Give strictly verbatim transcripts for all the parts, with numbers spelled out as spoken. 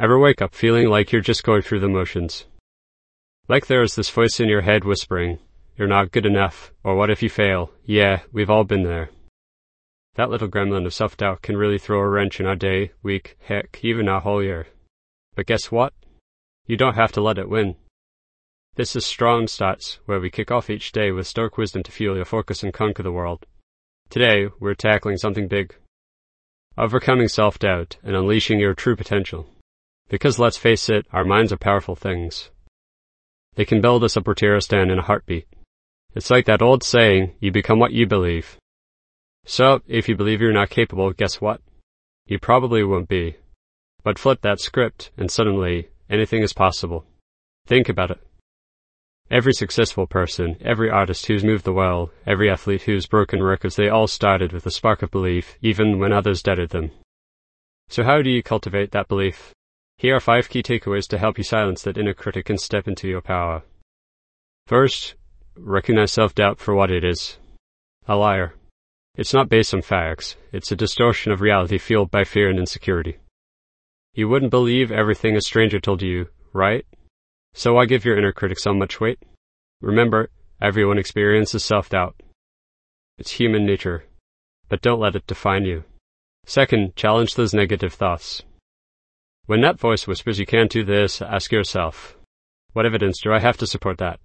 Ever wake up feeling like you're just going through the motions? Like there is this voice in your head whispering, "You're not good enough," or "What if you fail?" Yeah, we've all been there. That little gremlin of self-doubt can really throw a wrench in our day, week, heck, even our whole year. But guess what? You don't have to let it win. This is Strong Starts, where we kick off each day with stoic wisdom to fuel your focus and conquer the world. Today, we're tackling something big. Overcoming self-doubt and unleashing your true potential. Because let's face it, our minds are powerful things. They can build us up or tear us down in a heartbeat. It's like that old saying, you become what you believe. So, if you believe you're not capable, guess what? You probably won't be. But flip that script, and suddenly, anything is possible. Think about it. Every successful person, every artist who's moved the world, every athlete who's broken records, they all started with a spark of belief, even when others doubted them. So how do you cultivate that belief? Here are five key takeaways to help you silence that inner critic and step into your power. First, recognize self-doubt for what it is. A liar. It's not based on facts. It's a distortion of reality fueled by fear and insecurity. You wouldn't believe everything a stranger told you, right? So why give your inner critic so much weight? Remember, everyone experiences self-doubt. It's human nature. But don't let it define you. Second, challenge those negative thoughts. When that voice whispers you can't do this, ask yourself, what evidence do I have to support that?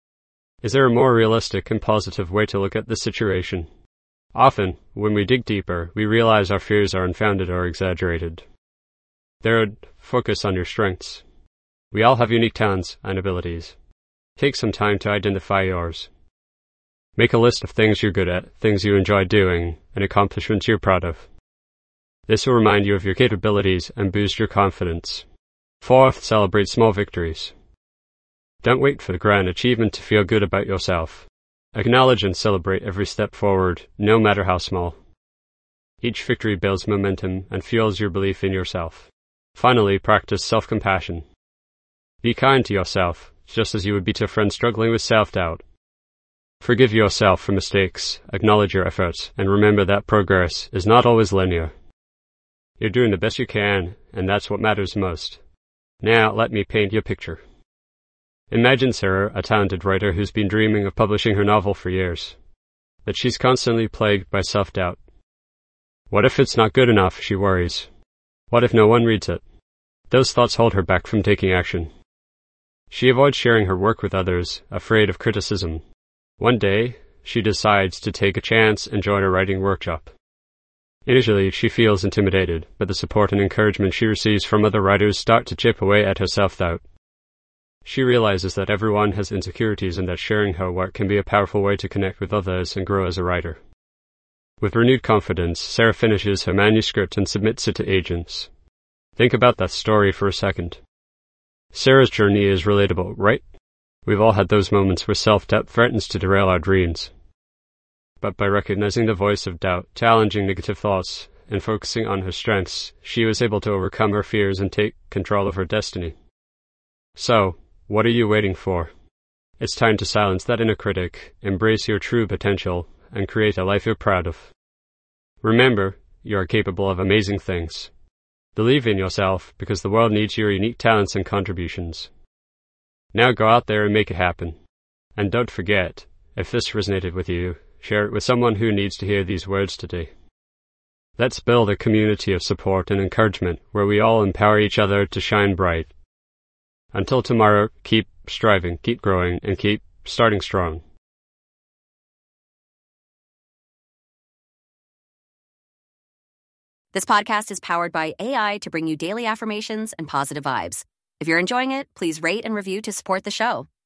Is there a more realistic and positive way to look at this situation? Often, when we dig deeper, we realize our fears are unfounded or exaggerated. Third, focus on your strengths. We all have unique talents and abilities. Take some time to identify yours. Make a list of things you're good at, things you enjoy doing, and accomplishments you're proud of. This will remind you of your capabilities and boost your confidence. Fourth, celebrate small victories. Don't wait for the grand achievement to feel good about yourself. Acknowledge and celebrate every step forward, no matter how small. Each victory builds momentum and fuels your belief in yourself. Finally, practice self-compassion. Be kind to yourself, just as you would be to a friend struggling with self-doubt. Forgive yourself for mistakes, acknowledge your efforts, and remember that progress is not always linear. You're doing the best you can, and that's what matters most. Now, let me paint you a picture. Imagine Sarah, a talented writer who's been dreaming of publishing her novel for years. But she's constantly plagued by self-doubt. What if it's not good enough, she worries. What if no one reads it? Those thoughts hold her back from taking action. She avoids sharing her work with others, afraid of criticism. One day, she decides to take a chance and join a writing workshop. Initially, she feels intimidated, but the support and encouragement she receives from other writers start to chip away at her self-doubt. She realizes that everyone has insecurities and that sharing her work can be a powerful way to connect with others and grow as a writer. With renewed confidence, Sarah finishes her manuscript and submits it to agents. Think about that story for a second. Sarah's journey is relatable, right? We've all had those moments where self-doubt threatens to derail our dreams. But by recognizing the voice of doubt, challenging negative thoughts, and focusing on her strengths, she was able to overcome her fears and take control of her destiny. So, what are you waiting for? It's time to silence that inner critic, embrace your true potential, and create a life you're proud of. Remember, you are capable of amazing things. Believe in yourself, because the world needs your unique talents and contributions. Now go out there and make it happen. And don't forget, if this resonated with you, share it with someone who needs to hear these words today. Let's build a community of support and encouragement where we all empower each other to shine bright. Until tomorrow, keep striving, keep growing, and keep starting strong. This podcast is powered by A I to bring you daily affirmations and positive vibes. If you're enjoying it, please rate and review to support the show.